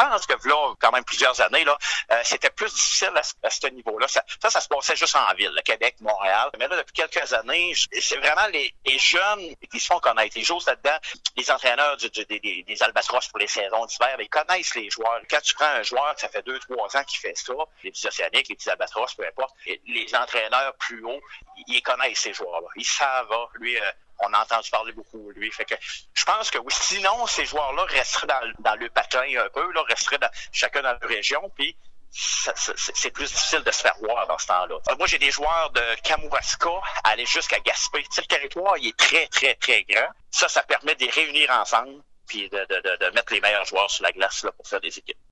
pense que là, quand même plusieurs années, là, c'était plus difficile à ce niveau-là. Ça se passait juste en ville, le Québec, Montréal. Mais là, depuis quelques années, c'est vraiment les jeunes qui se font connaître. Ils jouent là-dedans. Les entraîneurs des Albatros pour les saisons d'hiver, ils connaissent les joueurs. Quand tu prends un joueur, ça fait 2-3 ans qu'il fait ça, les petits Océaniques, les petits Albatros, peu importe, les entraîneurs plus hauts, ils connaissent ces joueurs-là. Ils savent, lui, on a entendu parler beaucoup de lui. Fait que je pense que oui. Sinon, ces joueurs-là resteraient dans le patin un peu, là, resteraient chacun dans leur région, puis c'est plus difficile de se faire voir dans ce temps-là. Moi, j'ai des joueurs de Kamouraska à aller jusqu'à Gaspé. Tu sais, le territoire, il est très, très, très grand. Ça permet de les réunir ensemble puis de mettre les meilleurs joueurs sur la glace là, pour faire des équipes.